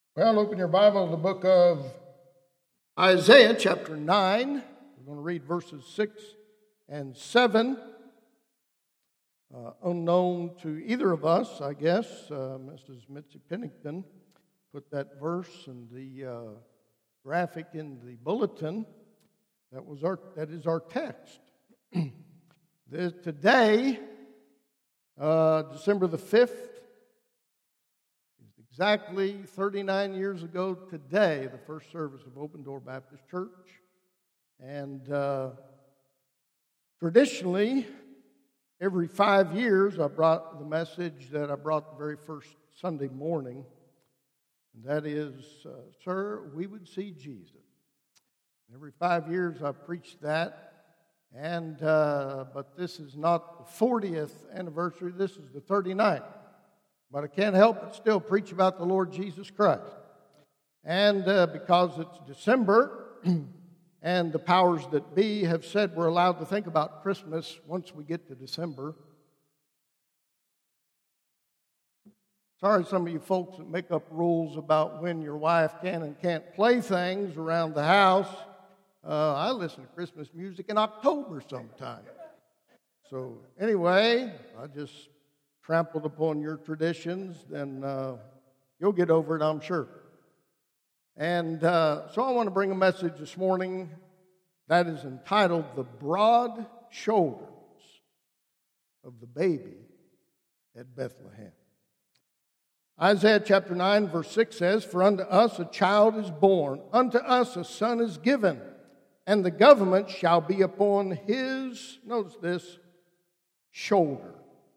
Well, open your Bible to the book of Isaiah, chapter 9. We're going to read verses 6 and 7. Unknown to either of us, I guess, Mrs. Mitzi Pennington put that verse and the graphic in the bulletin. That is our text. Today, December the 5th, exactly 39 years ago today, the first service of Open Door Baptist Church. And traditionally, every 5 years, I brought the message that I brought the very first Sunday morning. And that is, Sir, we would see Jesus. Every 5 years, I preached that. And but this is not the 40th anniversary. This is the 39th. But I can't help but still preach about the Lord Jesus Christ. And because it's December, and the powers that be have said we're allowed to think about Christmas once we get to December. Sorry, some of you folks that make up rules about when your wife can and can't play things around the house. I listen to Christmas music in October sometime. So anyway, I just trampled upon your traditions, then you'll get over it, I'm sure. And so I want to bring a message this morning that is entitled, The Broad Shoulders of the Baby at Bethlehem. Isaiah chapter 9, verse 6 says, For unto us a child is born, unto us a son is given, and the government shall be upon his, notice this, shoulder.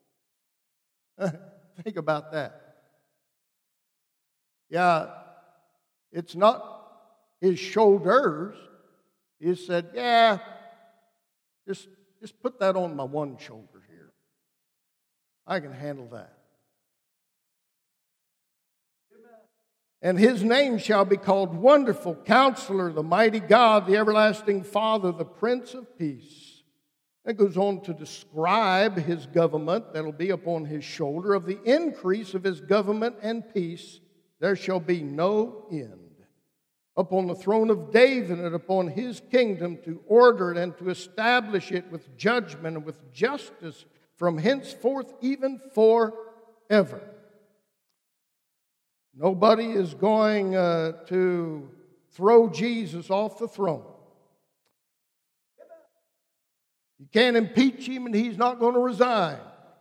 Think about that. Yeah, it's not his shoulders. He said, yeah, just put that on my one shoulder here. I can handle that. And his name shall be called Wonderful Counselor, the Mighty God, the Everlasting Father, the Prince of Peace. It goes on to describe his government that will be upon his shoulder. Of the increase of his government and peace, there shall be no end. Upon the throne of David and upon his kingdom, to order it and to establish it with judgment and with justice from henceforth even forever. Nobody is going to throw Jesus off the throne. You can't impeach him and he's not going to resign.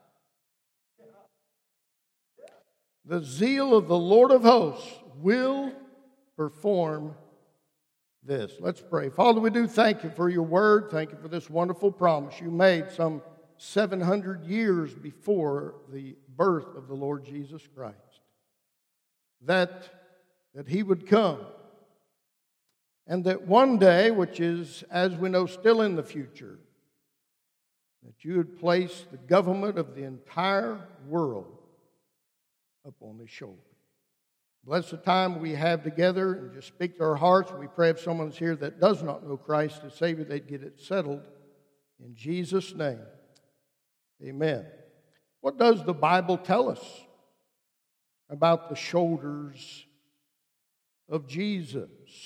The zeal of the Lord of hosts will perform this. Let's pray. Father, we do thank you for your word. Thank you for this wonderful promise you made some 700 years before the birth of the Lord Jesus Christ. That he would come. And that one day, which is, as we know, still in the future, that you would place the government of the entire world upon his shoulder. Bless the time we have together and just speak to our hearts. We pray if someone's here that does not know Christ as Savior, they'd get it settled in Jesus' name. Amen. What does the Bible tell us about the shoulders of Jesus?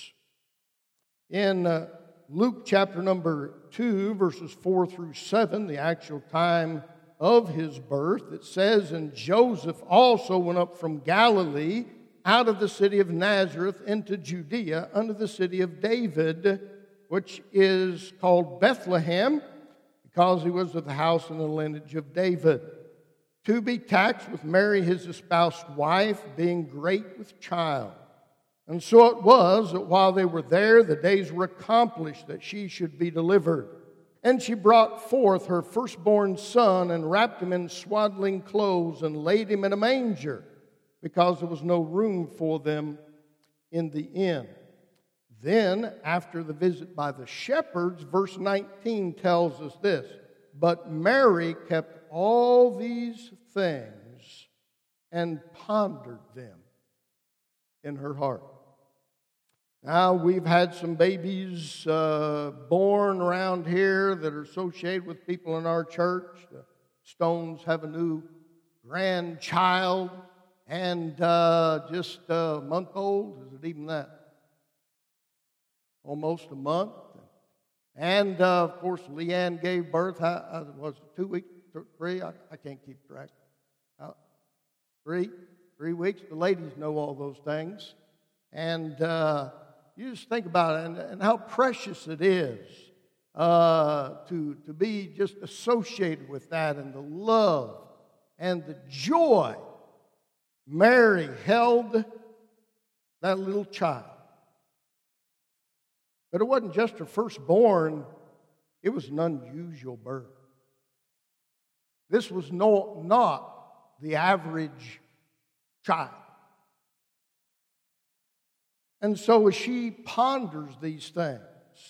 In Luke chapter number 2, verses 4 through 7, the actual time of his birth, it says, And Joseph also went up from Galilee out of the city of Nazareth into Judea unto the city of David, which is called Bethlehem, because he was of the house and the lineage of David, to be taxed with Mary his espoused wife, being great with child. And so it was that while they were there, the days were accomplished that she should be delivered. And she brought forth her firstborn son, and wrapped him in swaddling clothes, and laid him in a manger, because there was no room for them in the inn. Then, after the visit by the shepherds, verse 19 tells us this, But Mary kept all these things and pondered them in her heart. Now, we've had some babies born around here that are associated with people in our church. The Stones have a new grandchild. and just a month old. Is it even that? Almost a month. And, of course, Leanne gave birth. Was it 2 weeks? 3? I can't keep track. 3 weeks. The ladies know all those things. And you just think about it and how precious it is to be just associated with that, and the love and the joy. Mary held that little child. But it wasn't just her firstborn, it was an unusual birth. This was not the average child. And so as she ponders these things,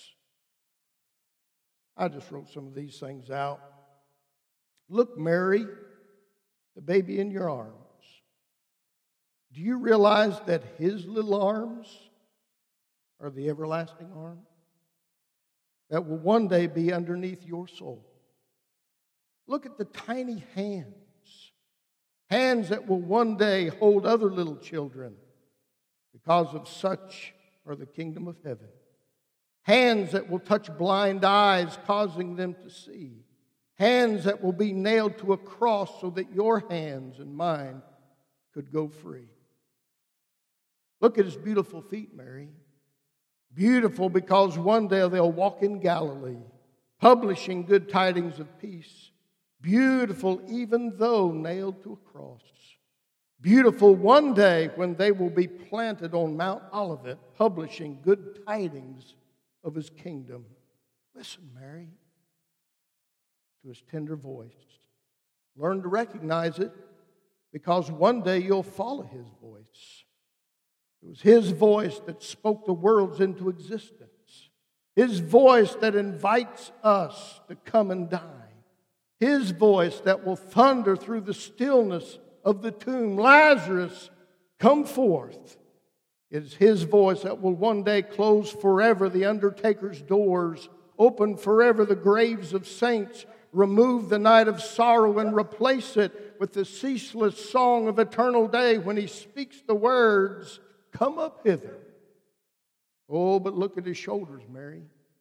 I just wrote some of these things out. Look, Mary, the baby in your arms. Do you realize that his little arms are the everlasting arms that will one day be underneath your soul? Look at the tiny hands. Hands that will one day hold other little children, because of such are the kingdom of heaven. Hands that will touch blind eyes, causing them to see. Hands that will be nailed to a cross so that your hands and mine could go free. Look at his beautiful feet, Mary. Beautiful because one day they'll walk in Galilee, publishing good tidings of peace. Beautiful even though nailed to a cross. Beautiful one day when they will be planted on Mount Olivet, publishing good tidings of his kingdom. Listen, Mary, to his tender voice. Learn to recognize it, because one day you'll follow his voice. It was his voice that spoke the worlds into existence. His voice that invites us to come and dine. His voice that will thunder through the stillness of the tomb. Lazarus, come forth. It is his voice that will one day close forever the undertaker's doors, open forever the graves of saints, remove the night of sorrow and replace it with the ceaseless song of eternal day when he speaks the words, come up hither. Oh, but look at his shoulders, Mary.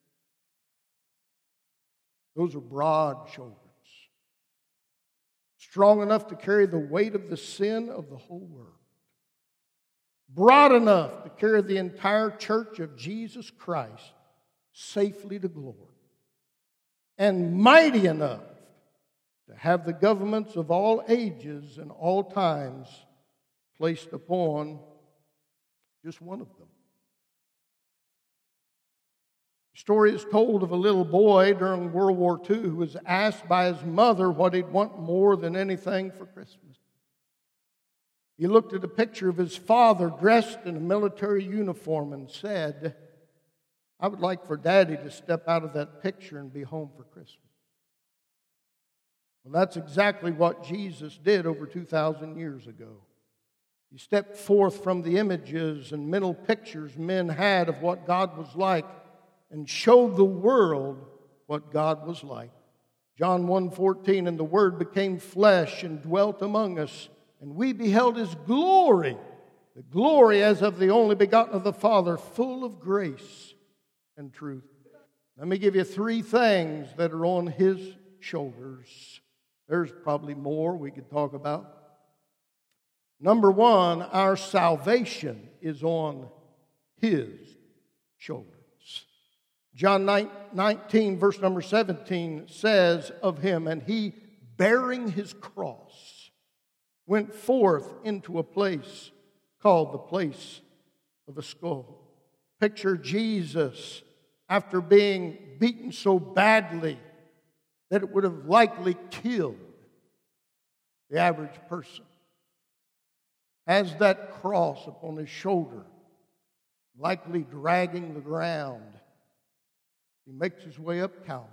Those are broad shoulders. Strong enough to carry the weight of the sin of the whole world. Broad enough to carry the entire church of Jesus Christ safely to glory. And mighty enough to have the governments of all ages and all times placed upon just one of them. The story is told of a little boy during World War II who was asked by his mother what he'd want more than anything for Christmas. He looked at a picture of his father dressed in a military uniform and said, I would like for Daddy to step out of that picture and be home for Christmas. Well, that's exactly what Jesus did over 2,000 years ago. He stepped forth from the images and mental pictures men had of what God was like and showed the world what God was like. John 1:14, and the Word became flesh and dwelt among us, and we beheld his glory, the glory as of the only begotten of the Father, full of grace and truth. Let me give you 3 things that are on his shoulders. There's probably more we could talk about. Number 1, our salvation is on his shoulders. John 19, verse number 17 says of him, and he, bearing his cross, went forth into a place called the place of a skull. Picture Jesus after being beaten so badly that it would have likely killed the average person. Has that cross upon his shoulder, likely dragging the ground. He makes his way up Calvary.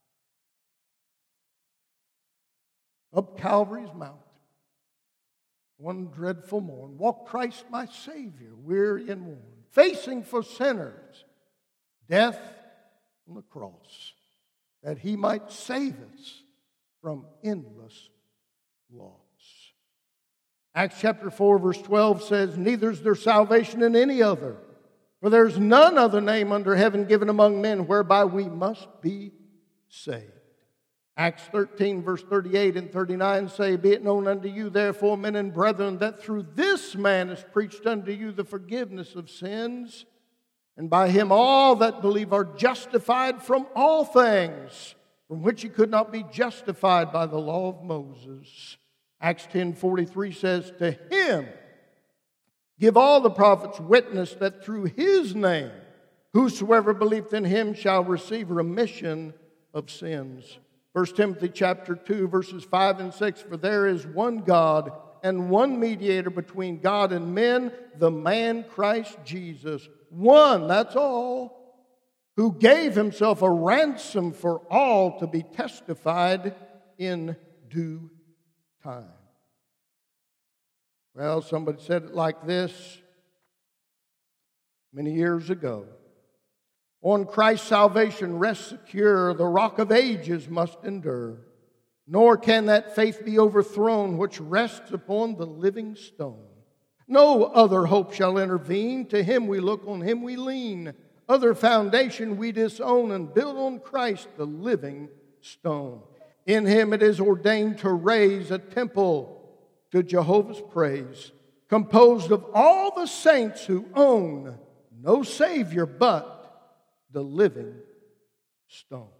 Up Calvary's mountain. One dreadful morn, walked Christ my Savior, weary and worn, facing for sinners death on the cross, that he might save us from endless loss. Acts chapter 4, verse 12 says, "Neither is there salvation in any other, for there is none other name under heaven given among men whereby we must be saved." Acts 13, verse 38 and 39 say, "Be it known unto you, therefore, men and brethren, that through this man is preached unto you the forgiveness of sins, and by him all that believe are justified from all things, from which you could not be justified by the law of Moses." Acts 10:43 says, "To him give all the prophets witness that through his name whosoever believeth in him shall receive remission of sins." 1 Timothy chapter 2, verses 5 and 6, "For there is one God and one mediator between God and men, the man Christ Jesus. One," that's all, "who gave himself a ransom for all to be testified in due time." Well, somebody said it like this many years ago: "On Christ's salvation rests secure, the rock of ages must endure, nor can that faith be overthrown which rests upon the living stone. No other hope shall intervene, to him we look, on him we lean. Other foundation we disown, and build on Christ the living stone. In him it is ordained to raise a temple to Jehovah's praise, composed of all the saints who own no Savior but the living stone."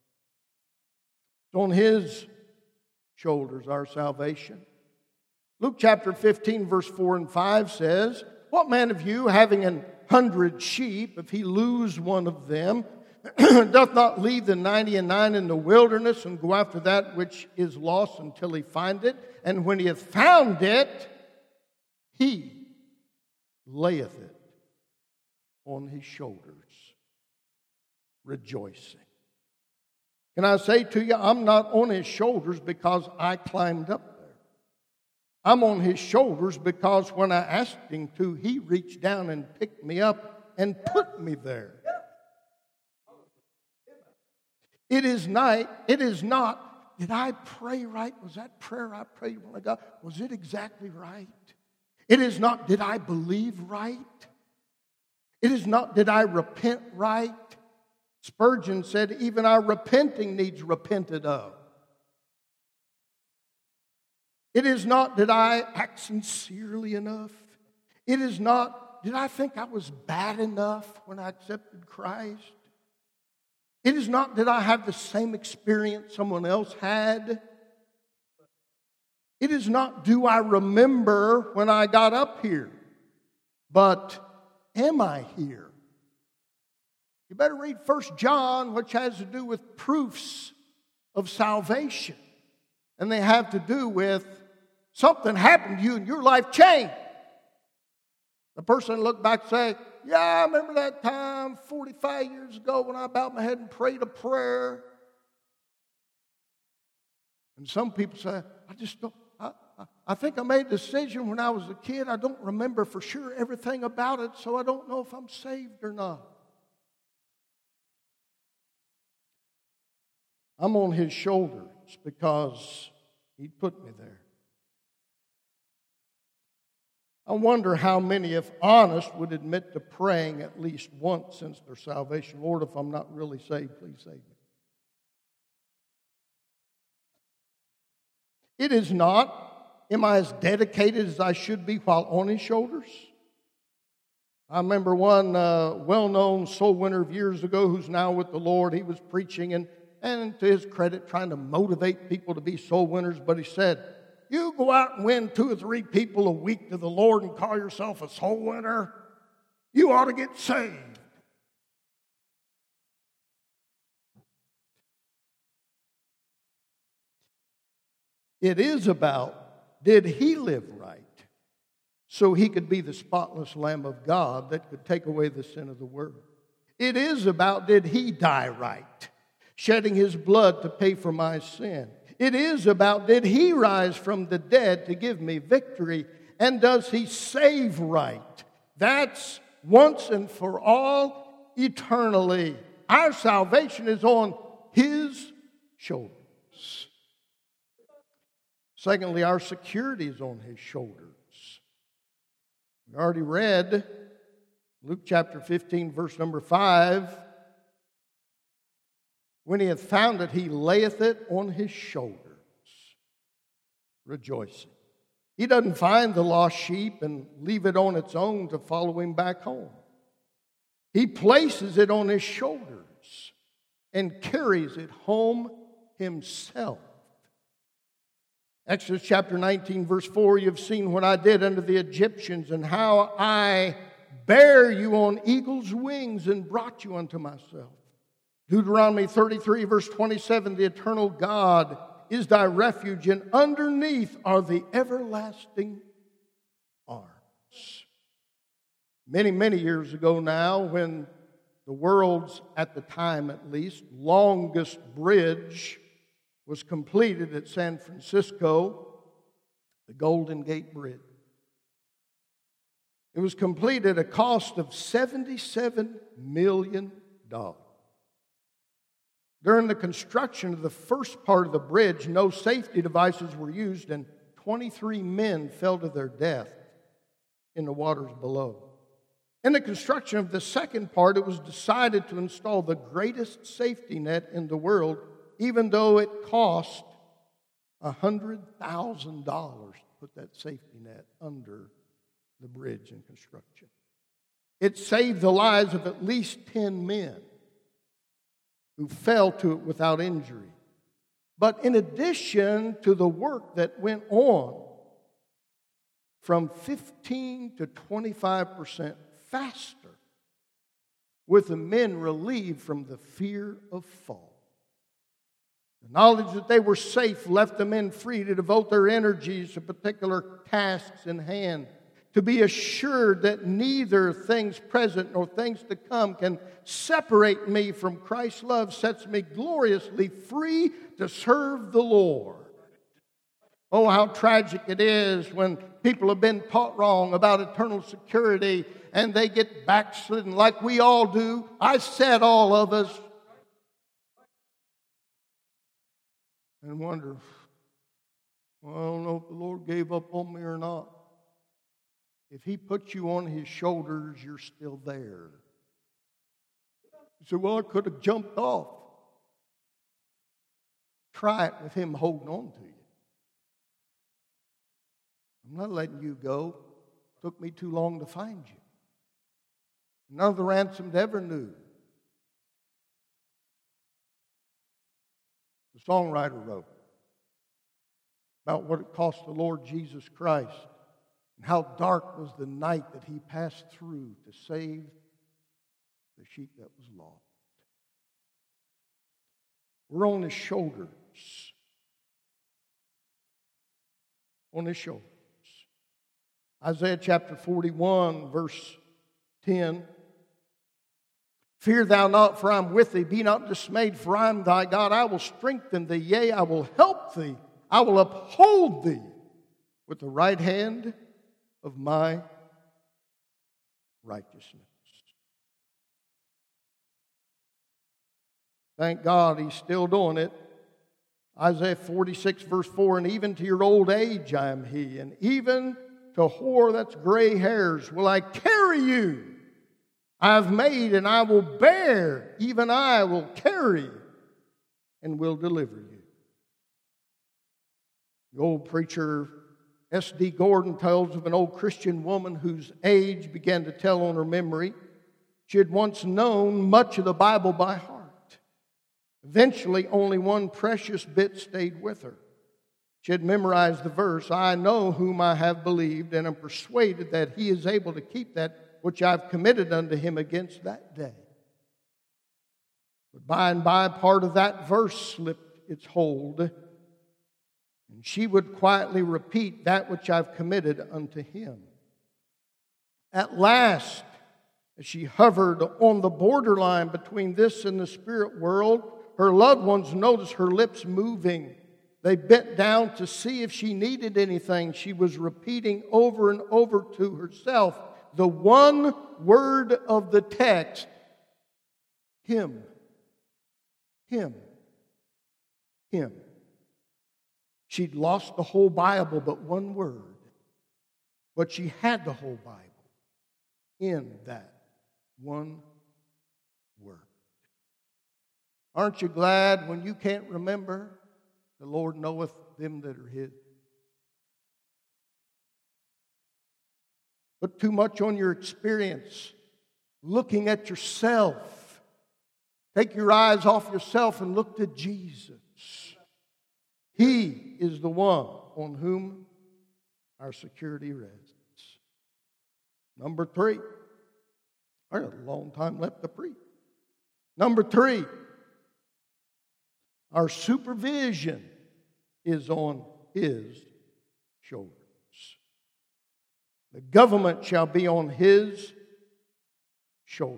On his shoulders our salvation. Luke chapter 15, verse 4 and 5 says, "What man of you, having 100 sheep, if he lose one of them, doth not leave the 99 in the wilderness and go after that which is lost until he find it? And when he hath found it, he layeth it on his shoulders, rejoicing." Can I say to you, I'm not on his shoulders because I climbed up there. I'm on his shoulders because when I asked him to, he reached down and picked me up and put me there. It is not, did I pray right? Was that prayer I prayed when I got, was it exactly right? It is not, did I believe right? It is not, did I repent right? Spurgeon said, even our repenting needs repented of. It is not, did I act sincerely enough? It is not, did I think I was bad enough when I accepted Christ? It is not, did I have the same experience someone else had? It is not, do I remember when I got up here? But am I here? You better read 1 John, which has to do with proofs of salvation. And they have to do with something happened to you and your life changed. The person looked back and say, "Yeah, I remember that time 45 years ago when I bowed my head and prayed a prayer." And some people say, "I just don't, I think I made a decision when I was a kid. I don't remember for sure everything about it, so I don't know if I'm saved or not." I'm on his shoulders because he put me there. I wonder how many, if honest, would admit to praying at least once since their salvation. "Lord, if I'm not really saved, please save me." It is not, am I as dedicated as I should be while on his shoulders? I remember one well-known soul winner of years ago who's now with the Lord. He was preaching and to his credit, trying to motivate people to be soul winners, but he said, "You go out and win 2 or 3 people a week to the Lord and call yourself a soul winner, you ought to get saved." It is about, did he live right so he could be the spotless Lamb of God that could take away the sin of the world? It is about, did he die right, shedding his blood to pay for my sin? It is about, did he rise from the dead to give me victory? And does he save right? That's once and for all, eternally. Our salvation is on his shoulders. Secondly, our security is on His shoulders. We already read Luke chapter 15, verse number 5. When He hath found it, He layeth it on His shoulders, rejoicing. He doesn't find the lost sheep and leave it on its own to follow Him back home. He places it on His shoulders and carries it home Himself. Exodus chapter 19, verse 4, you've seen what I did unto the Egyptians and how I bare you on eagle's wings and brought you unto myself. Deuteronomy 33, verse 27, the eternal God is thy refuge, and underneath are the everlasting arms. Many, many years ago now, when the world's, at the time at least, longest bridge was completed at San Francisco, the Golden Gate Bridge. It was completed at a cost of $77 million. During the construction of the first part of the bridge, no safety devices were used, and 23 men fell to their death in the waters below. In the construction of the second part, it was decided to install the greatest safety net in the world, even though it cost $100,000 to put that safety net under the bridge in construction. It saved the lives of at least 10 men who fell to it without injury. But in addition to the work that went on, from 15 to 25% faster, with the men relieved from the fear of fall. The knowledge that they were safe left the men free to devote their energies to particular tasks in hand, to be assured that neither things present nor things to come can separate me from Christ's love, sets me gloriously free to serve the Lord. Oh, how tragic it is when people have been taught wrong about eternal security and they get backslidden like we all do. I said all of us. And wonder, well, I don't know if the Lord gave up on me or not. If He puts you on His shoulders, you're still there. You say, well, I could have jumped off. Try it with Him holding on to you. I'm not letting you go. It took me too long to find you. None of the ransomed ever knew. The songwriter wrote about what it cost the Lord Jesus Christ and how dark was the night that He passed through to save the sheep that was lost. We're on His shoulders. On His shoulders. Isaiah chapter 41, verse 10. Fear thou not, for I am with thee. Be not dismayed, for I am thy God. I will strengthen thee, yea, I will help thee. I will uphold thee with the right hand of my righteousness. Thank God He's still doing it. Isaiah 46, verse 4, and even to your old age I am He, and even to whore, that's gray hairs, will I carry you. I have made and I will bear, even I will carry and will deliver you. The old preacher S.D. Gordon tells of an old Christian woman whose age began to tell on her memory. She had once known much of the Bible by heart. Eventually, only one precious bit stayed with her. She had memorized the verse, I know whom I have believed, and am persuaded that He is able to keep that which I've committed unto Him against that day. But by and by, part of that verse slipped its hold, and she would quietly repeat that which I've committed unto Him. At last, as she hovered on the borderline between this and the spirit world, her loved ones noticed her lips moving. They bent down to see if she needed anything. She was repeating over and over to herself the one word of the text, Him, Him, Him. She'd lost the whole Bible but one word. But she had the whole Bible in that one word. Aren't you glad when you can't remember, the Lord knoweth them that are His? Put too much on your experience, looking at yourself. Take your eyes off yourself and look to Jesus. He is the one on whom our security rests. Number 3. I got a long time left to preach. Number 3. Our supervision is on His shoulders. The government shall be on His shoulder.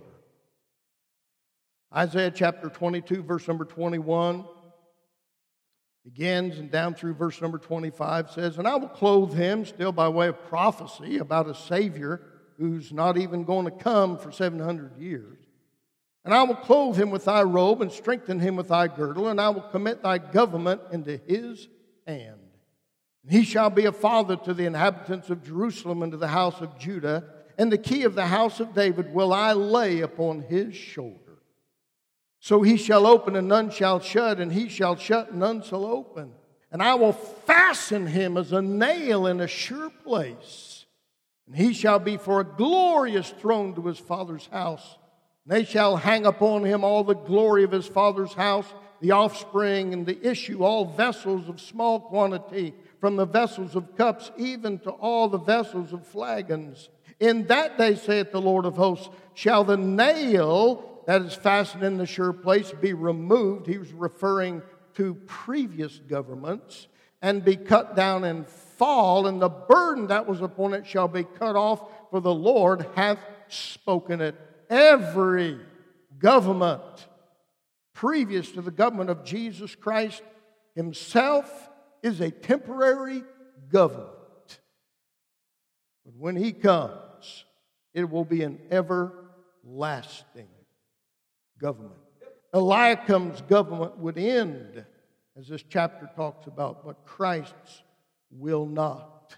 Isaiah chapter 22, verse number 21 begins, and down through verse number 25 says, "And I will clothe him," still by way of prophecy about a Savior who's not even going to come for 700 years. "And I will clothe him with thy robe and strengthen him with thy girdle, and I will commit thy government into his hand. And he shall be a father to the inhabitants of Jerusalem and to the house of Judah, and the key of the house of David will I lay upon his shoulder. So he shall open and none shall shut, and he shall shut and none shall open. And I will fasten him as a nail in a sure place. And he shall be for a glorious throne to his father's house. And they shall hang upon him all the glory of his father's house, the offspring and the issue, all vessels of small quantity, from the vessels of cups even to all the vessels of flagons. In that day, saith the Lord of hosts, shall the nail that is fastened in the sure place be removed." He was referring to previous governments, "and be cut down and fall, and the burden that was upon it shall be cut off, for the Lord hath spoken it." Every government previous to the government of Jesus Christ Himself is a temporary government. But when He comes, it will be an everlasting government. Eliakim's government would end, as this chapter talks about, but Christ's will not.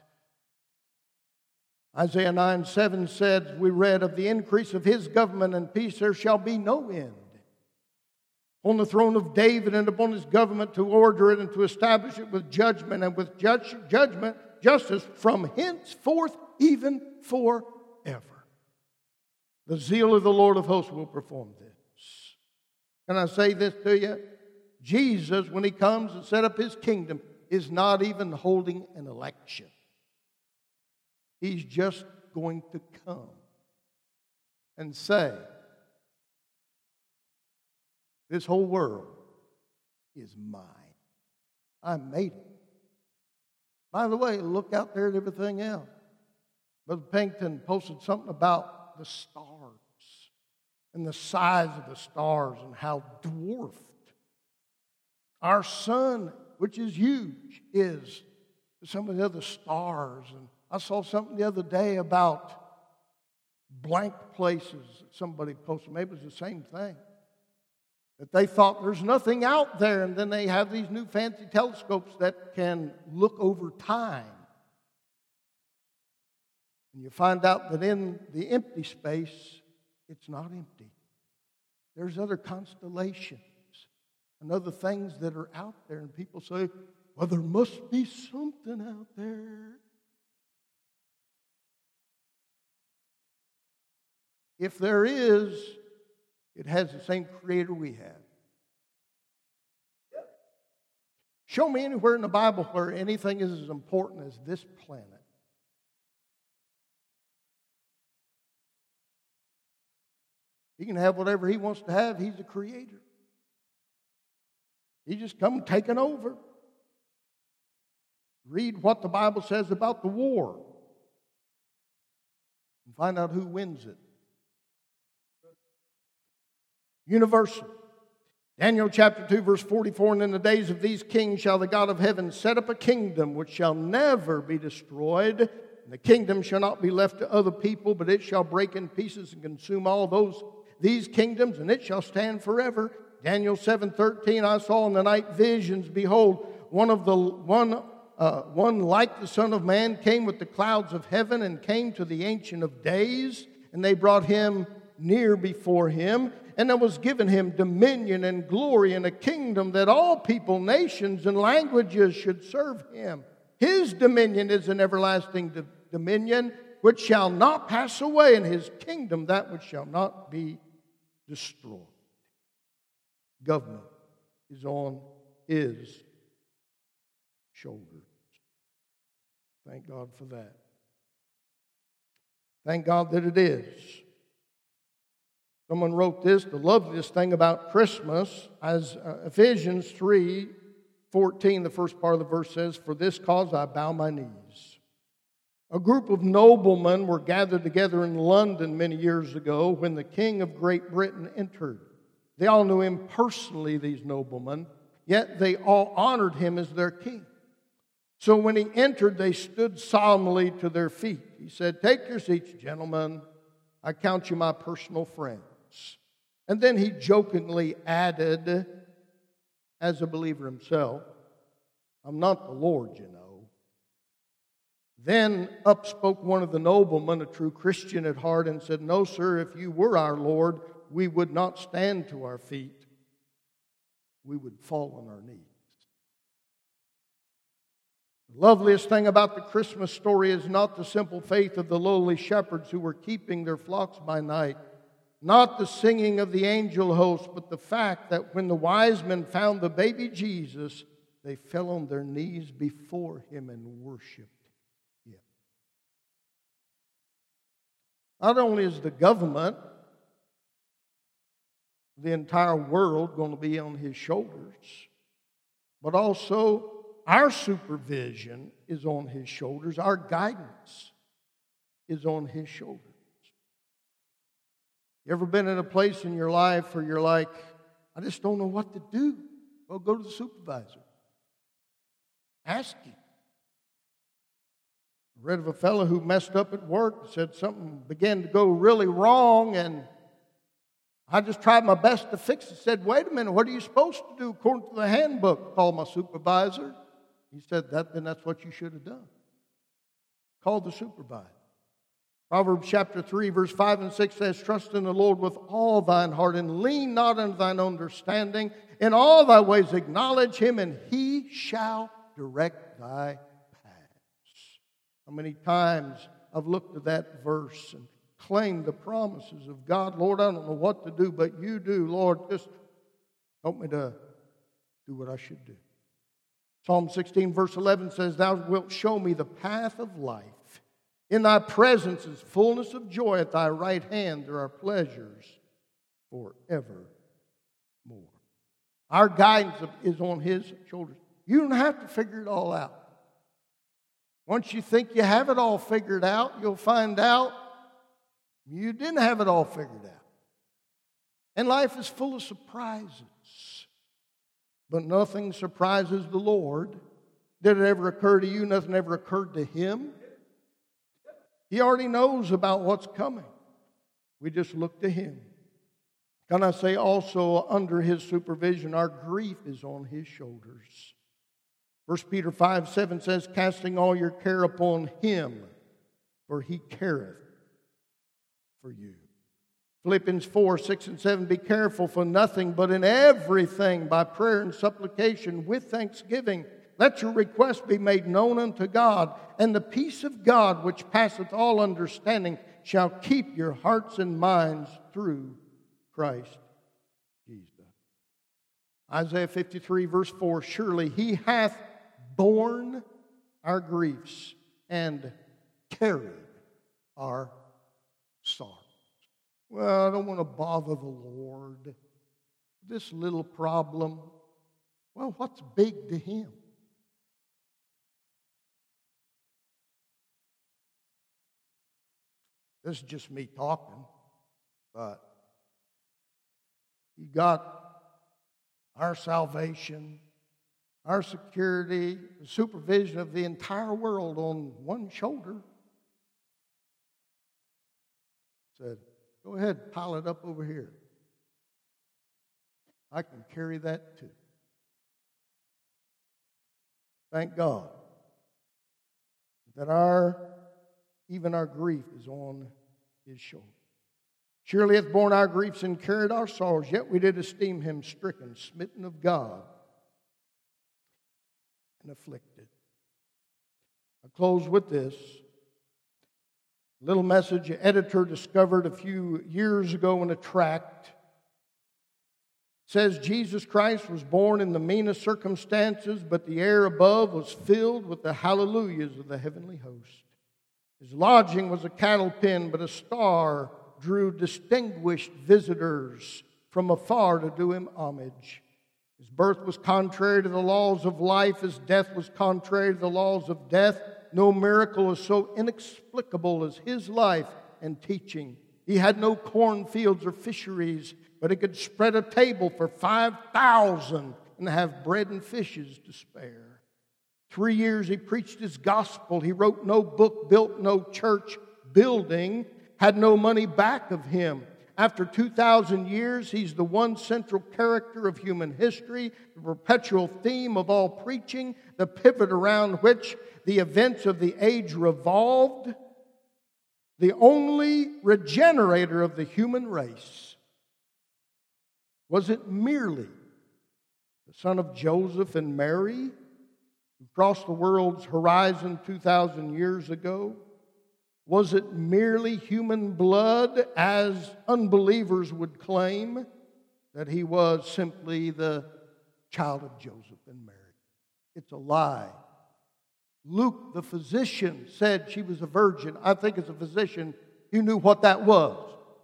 Isaiah 9:7 said, we read, "Of the increase of his government and peace there shall be no end. On the throne of David and upon his government, to order it and to establish it with judgment and with justice from henceforth even forever. The zeal of the Lord of hosts will perform this." Can I say this to you? Jesus, when He comes and set up His kingdom, is not even holding an election. He's just going to come and say, "This whole world is mine. I made it." By the way, look out there at everything else. Brother Pennington posted something about the stars and the size of the stars and how dwarfed our sun, which is huge, is to some of the other stars. And I saw something the other day about blank places that somebody posted. Maybe it was the same thing. That they thought there's nothing out there, and then they have these new fancy telescopes that can look over time. And you find out that in the empty space, it's not empty. There's other constellations and other things that are out there. And people say, "Well, there must be something out there." If there is, it has the same creator we have. Show me anywhere in the Bible where anything is as important as this planet. He can have whatever He wants to have. He's the creator. He just come taking over. Read what the Bible says about the war and find out who wins it. Universal. Daniel chapter 2 verse 44, "And in the days of these kings shall the God of heaven set up a kingdom which shall never be destroyed. And the kingdom shall not be left to other people, but it shall break in pieces and consume all these kingdoms, and it shall stand forever." Daniel 7:13, "I saw in the night visions, behold, one like the Son of Man came with the clouds of heaven and came to the Ancient of Days, and they brought him near before him, and there was given him dominion and glory and a kingdom that all people, nations, and languages should serve him. His dominion is an everlasting dominion which shall not pass away, and his kingdom that which shall not be destroyed. Government is on his shoulders. Thank God for that. Thank God that it is. Someone wrote this, the loveliest thing about Christmas, as Ephesians 3:14, the first part of the verse says, "For this cause I bow my knees." A group of noblemen were gathered together in London many years ago when the King of Great Britain entered. They all knew him personally, these noblemen, yet they all honored him as their king. So when he entered, they stood solemnly to their feet. He said, "Take your seats, gentlemen. I count you my personal friends." And then he jokingly added, as a believer himself, "I'm not the Lord, you know." Then up spoke one of the noblemen, a true Christian at heart, and said, "No, sir, if you were our Lord, we would not stand to our feet. We would fall on our knees." The loveliest thing about the Christmas story is not the simple faith of the lowly shepherds who were keeping their flocks by night, not the singing of the angel host, but the fact that when the wise men found the baby Jesus, they fell on their knees before him and worshiped him. Not only is the government, the entire world, going to be on his shoulders, but also our supervision is on his shoulders. Our guidance is on his shoulders. You ever been in a place in your life where you're like, "I just don't know what to do"? Well, go to the supervisor. Ask him. I read of a fellow who messed up at work, said something began to go really wrong, and I just tried my best to fix it. Said, "Wait a minute, what are you supposed to do according to the handbook?" Called my supervisor. He said, "Then that's what you should have done." Called the supervisor. Proverbs chapter 3, verse 5 and 6 says, "Trust in the Lord with all thine heart, and lean not unto thine understanding. In all thy ways acknowledge him, and he shall direct thy paths." How many times I've looked at that verse and claimed the promises of God. "Lord, I don't know what to do, but you do. Lord, just help me to do what I should do." Psalm 16, verse 11 says, "Thou wilt show me the path of life. In thy presence is fullness of joy. At thy right hand there are pleasures forevermore." Our guidance is on his shoulders. You don't have to figure it all out. Once you think you have it all figured out, you'll find out you didn't have it all figured out. And life is full of surprises. But nothing surprises the Lord. Did it ever occur to you? Nothing ever occurred to him. He already knows about what's coming. We just look to him. Can I say also, under his supervision, our grief is on his shoulders. 1 Peter 5:7 says, "Casting all your care upon him, for he careth for you." Philippians 4:6 and 7, "Be careful for nothing, but in everything by prayer and supplication with thanksgiving, let your requests be made known unto God, and the peace of God, which passeth all understanding, shall keep your hearts and minds through Christ Jesus." Isaiah 53, verse 4, "Surely he hath borne our griefs and carried our sorrows." Well, I don't want to bother the Lord. This little problem, well, what's big to him? This is just me talking, but he got our salvation, our security, the supervision of the entire world on one shoulder. Said, "Go ahead, pile it up over here. I can carry that too." Thank God that even our grief is on his shoulder. Surely hath borne our griefs and carried our sorrows, yet we did esteem him stricken, smitten of God, and afflicted. I close with this. A little message an editor discovered a few years ago in a tract. It says Jesus Christ was born in the meanest circumstances, but the air above was filled with the hallelujahs of the heavenly host. His lodging was a cattle pen, but a star drew distinguished visitors from afar to do him homage. His birth was contrary to the laws of life. His death was contrary to the laws of death. No miracle is so inexplicable as his life and teaching. He had no cornfields or fisheries, but he could spread a table for 5,000 and have bread and fishes to spare. 3 years he preached his gospel. He wrote no book, built no church building, had no money back of him. After 2,000 years, he's the one central character of human history, the perpetual theme of all preaching, the pivot around which the events of the age revolved, the only regenerator of the human race. Was it merely the son of Joseph and Mary who crossed the world's horizon 2,000 years ago? Was it merely human blood, as unbelievers would claim, that he was simply the child of Joseph and Mary? It's a lie. Luke, the physician, said she was a virgin. I think as a physician, he knew what that was.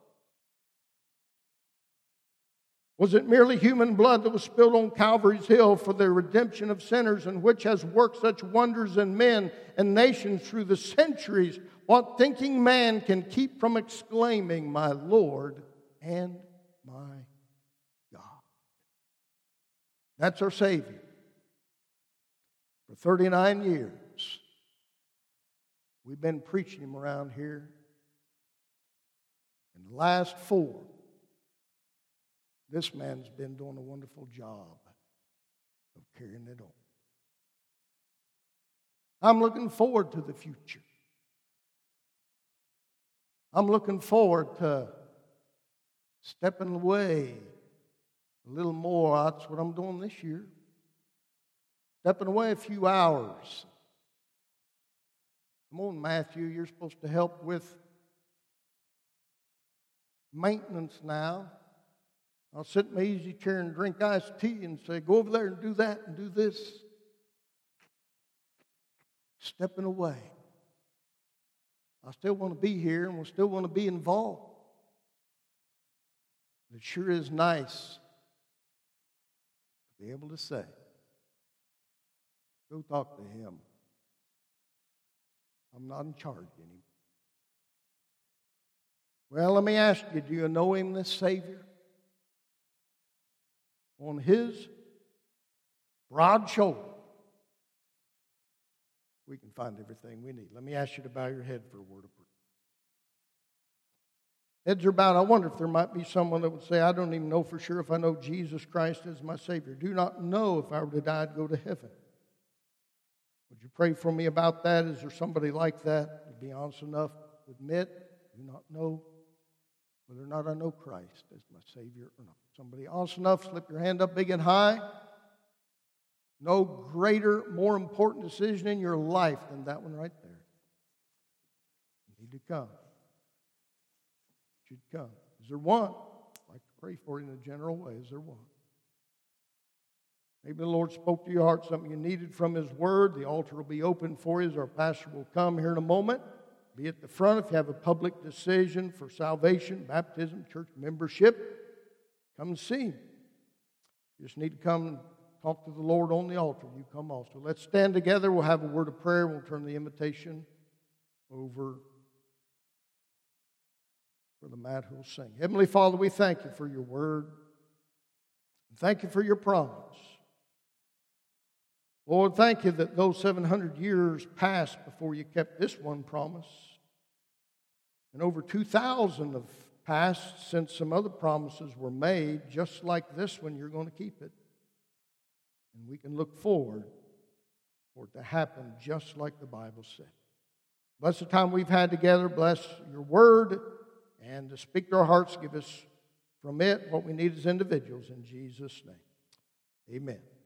Was it merely human blood that was spilled on Calvary's hill for the redemption of sinners, and which has worked such wonders in men and nations through the centuries? What thinking man can keep from exclaiming, "My Lord and my God"? That's our Savior. For 39 years, we've been preaching him around here. In the last 4, this man's been doing a wonderful job of carrying it on. I'm looking forward to the future. I'm looking forward to stepping away a little more. That's what I'm doing this year. Stepping away a few hours. Come on, Matthew, you're supposed to help with maintenance now. I'll sit in my easy chair and drink iced tea and say, go over there and do that and do this. Stepping away. I still want to be here and we still want to be involved. It sure is nice to be able to say, go talk to him. I'm not in charge anymore. Well, let me ask you, do you know him, this Savior? On his broad shoulder, we can find everything we need. Let me ask you to bow your head for a word of prayer. Heads are bowed. I wonder if there might be someone that would say, I don't even know for sure if I know Jesus Christ as my Savior. Do not know if I were to die, I'd go to heaven. Would you pray for me about that? Is there somebody like that? You'd be honest enough to admit, do not know whether or not I know Christ as my Savior or not. Somebody honest enough, slip your hand up big and high. No greater, more important decision in your life than that one right there. You need to come. You should come. Is there one? I'd like to pray for you in a general way. Is there one? Maybe the Lord spoke to your heart, something you needed from His Word. The altar will be open for you as our pastor will come here in a moment. Be at the front if you have a public decision for salvation, baptism, church membership. Come and see Him. You just need to come and talk to the Lord on the altar. You come also. Let's stand together. We'll have a word of prayer. We'll turn the invitation over for the Matt who will sing. Heavenly Father, we thank you for your word. Thank you for your promise. Lord, thank you that those 700 years passed before you kept this one promise. And over 2,000 have passed since some other promises were made, just like this one, you're going to keep it. And we can look forward for it to happen just like the Bible said. Bless the time we've had together. Bless your word. And to speak to our hearts, give us from it what we need as individuals. In Jesus' name, amen.